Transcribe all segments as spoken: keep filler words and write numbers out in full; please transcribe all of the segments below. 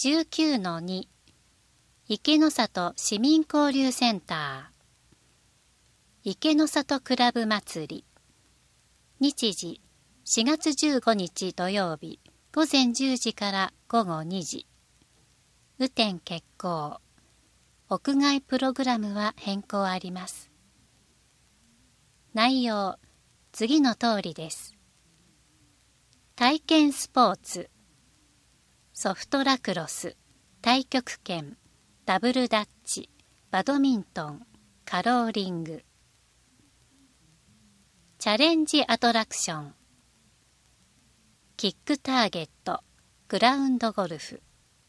じゅうきゅうのに 池の里市民交流センター池の里クラブ祭り。日時しがつじゅうごにち土曜日ごぜんじゅうじからごごにじ。雨天決行。屋外プログラムは変更あります。内容、次の通りです。体験スポーツ、ソフトラクロス、太極拳、ダブルダッチ、バドミントン、カローリング。チャレンジアトラクション、キックターゲット、グラウンドゴルフ。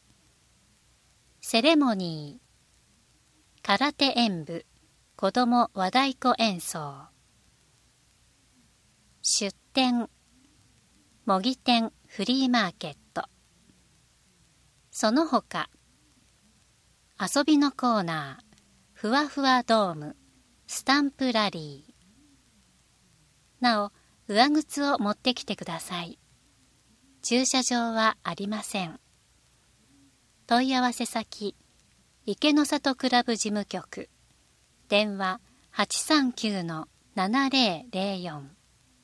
セレモニー、空手演舞、子ども和太鼓演奏。出店、模擬店フリーマーケット。その他、遊びのコーナー、ふわふわドーム、スタンプラリー。なお、上靴を持ってきてください。駐車場はありません。問い合わせ先、池の里クラブ事務局、電話 はちさんきゅうのななぜろぜろよん。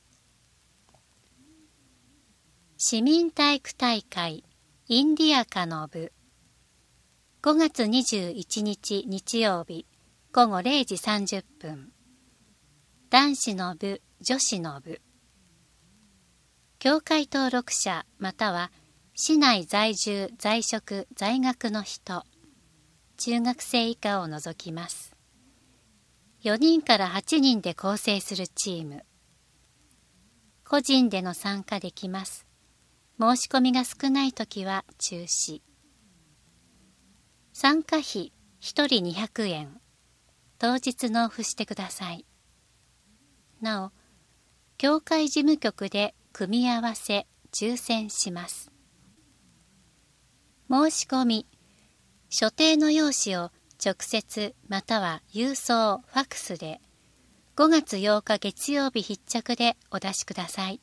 市民体育大会インディアカの部。ごがつにじゅういちにち日曜日ごごれいじさんじゅっぷん。男子の部、女子の部。協会登録者または市内在住在職在学の人、中学生以下を除きます。よにんからはちにんで構成するチーム。個人での参加できます。申し込みが少ないときは中止。参加費ひとりにひゃくえん。当日納付してください。なお、協会事務局で組み合わせ抽選します。申し込み、所定の用紙を直接または郵送ファックスでごがつようか月曜日必着でお出しください。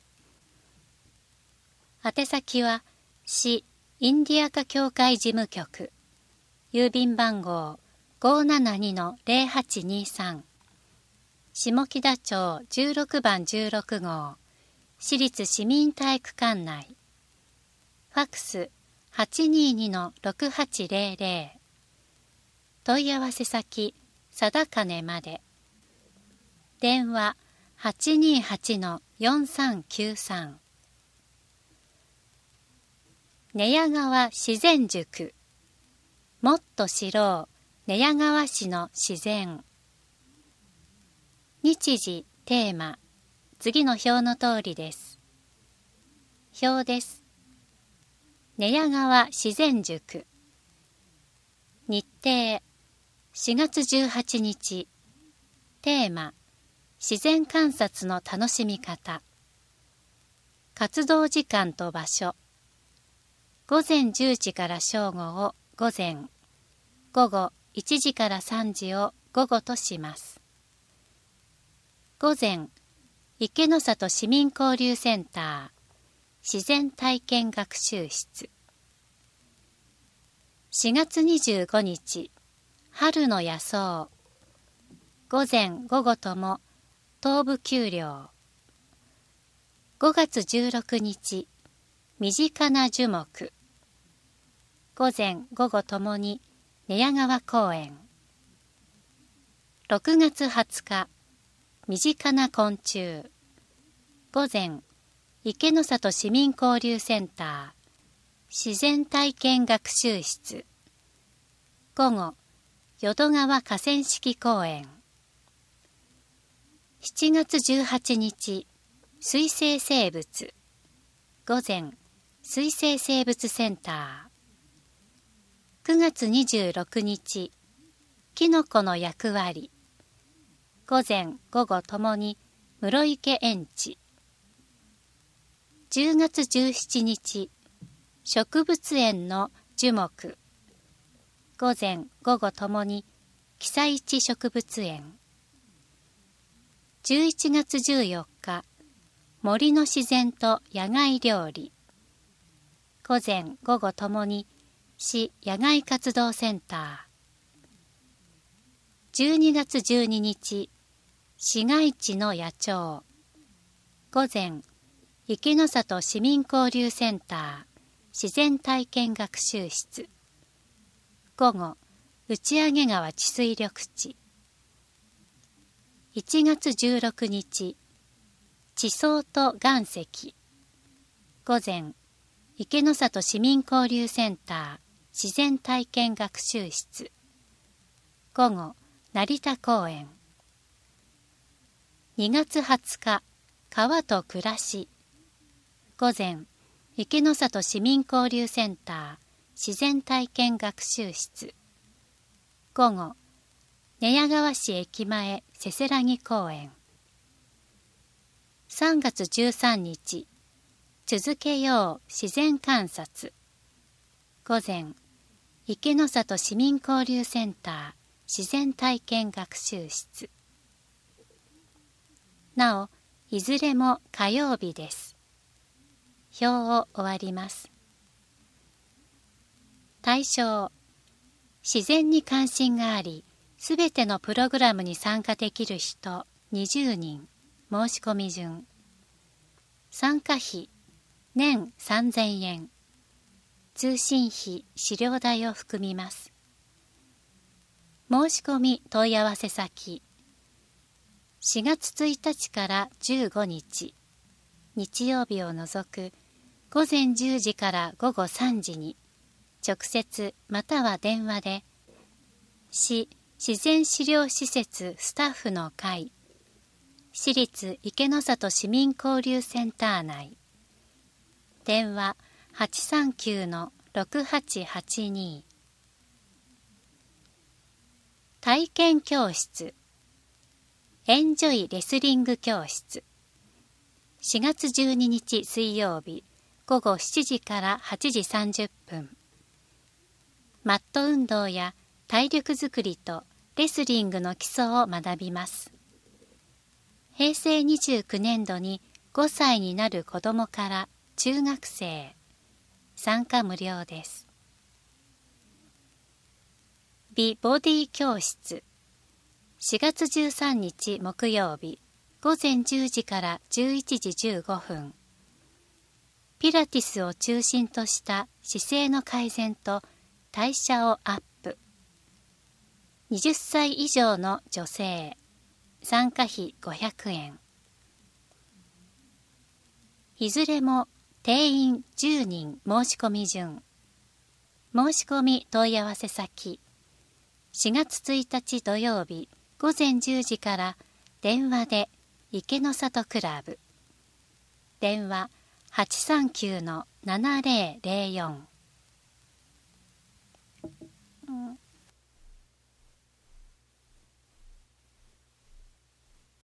宛先は市インディアカ協会事務局、郵便番号 ごーななにのぜろはちにさん、下北町じゅうろくばんじゅうろくごう、市立市民体育館内。ファックス はちにーにのろくはちぜろぜろ。問い合わせ先、定金まで。電話 はちにーはちのよんさんきゅうさん。寝屋川自然塾。もっと知ろう寝屋川市の自然。日時、テーマ、次の表の通りです。表です。寝屋川自然塾。日程、しがつじゅうはちにち。テーマ、自然観察の楽しみ方。活動時間と場所。ごぜんじゅうじから正午を午前、午後いちじからさんじを午後とします。午前、池の里市民交流センター、自然体験学習室。しがつにじゅうごにち、春の野草。午前午後とも東部丘陵。ごがつじゅうろくにち、身近な樹木。午前午後ともに寝屋川公園。ろくがつはつか、身近な昆虫。午前、池の里市民交流センター、自然体験学習室。午後、淀川河川敷公園。しちがつじゅうはちにち、水生生物。午前、水生生物センター。くがつにじゅうろくにち、キノコの役割。午前午後ともに室池園地。じゅうがつじゅうしちにち、植物園の樹木。午前午後ともに木佐一植物園。じゅういちがつじゅうよっか、森の自然と野外料理。午前午後ともに市野外活動センター。じゅうにがつじゅうににち、市街地の野鳥。午前、池の里市民交流センター自然体験学習室。午後、打上川治水緑地。いちがつじゅうろくにち、地層と岩石。午前、池の里市民交流センター自然体験学習室。午後、成田公園。にがつはつか、川と暮らし。午前、池の里市民交流センター自然体験学習室。午後、寝屋川市駅前せせらぎ公園。さんがつじゅうさんにち、続けよう自然観察。午前、池の里市民交流センター自然体験学習室。なお、いずれも火曜日です。表を終わります。対象、自然に関心があり、すべてのプログラムに参加できる人にじゅうにん、申し込み順。参加費、年さんぜんえん。通信費、資料代を含みます。申し込み問い合わせ先。しがつついたちからじゅうごにち、日曜日を除くごぜんじゅうじからごごさんじに、直接または電話で、市自然資料施設スタッフの会、市立池の里市民交流センター内、電話 はちさんきゅうのろくはちはちに。体験教室、エンジョイレスリング教室。しがつじゅうににち水曜日、ごごしちじからはちじさんじゅっぷん。マット運動や体力づくりとレスリングの基礎を学びます。へいせいにじゅうきゅうねんどにごさいになる子どもから中学生、参加無料です。美ボディ教室。しがつじゅうさんにち木曜日、ごぜんじゅうじからじゅういちじじゅうごふん。ピラティスを中心とした姿勢の改善と代謝をアップ。はたち以上の女性、参加費ごひゃくえん。いずれも定員じゅうにん申し込み順。申し込み問い合わせ先。しがつついたち土曜日ごぜんじゅうじから電話で池の里クラブ。電話 はちさんきゅうのななぜろぜろよん。